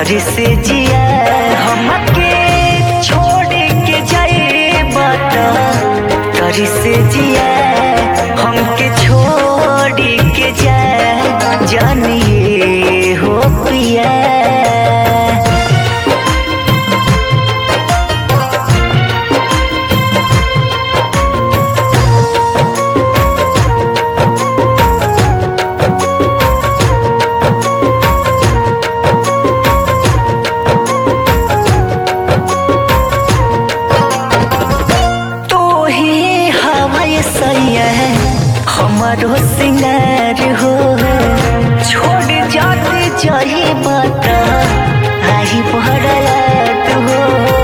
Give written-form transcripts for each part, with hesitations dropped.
तोरी से जिया हमके छोड़ के जाए बता तोरी से जिया हमके छोड़ के जाए जानिए हो पिया। हमारो सिंगार हो छोड़ जाते जाही बता आई बड़ा याद हो।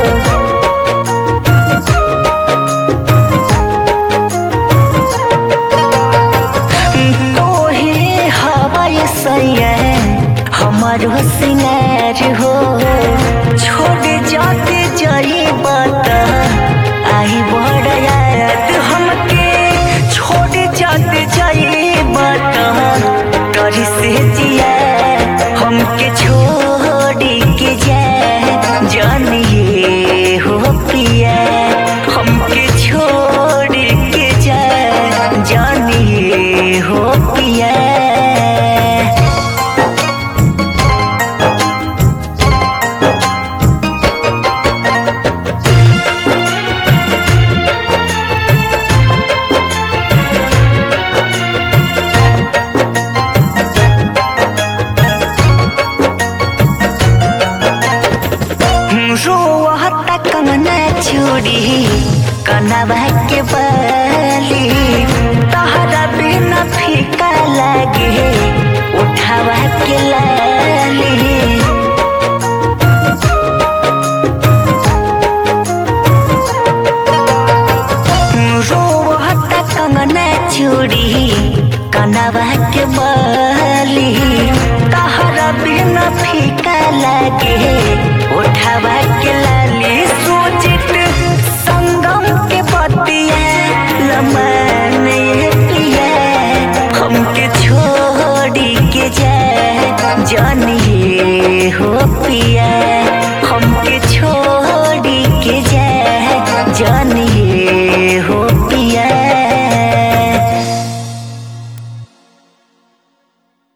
तो ही हवाई सैया हमारो सिंगार हो छोड़ जाते जाही बता आई बड़ा याद हमके जाते जाए बता तोरी से जिया हमके छोड़ के जाए जानिए हो पिया हमके छोड़ के जाए जानिए हो पिया। रोहता कंगना चूड़ी कनवा के बाली तहरा बिना फीका लागे उठावा के लाली। रोहता कंगना चूड़ी कनवा के बाली तहरा बिना फीका लागे उठावा के लाली सोचित संगम के बतिया लम्बा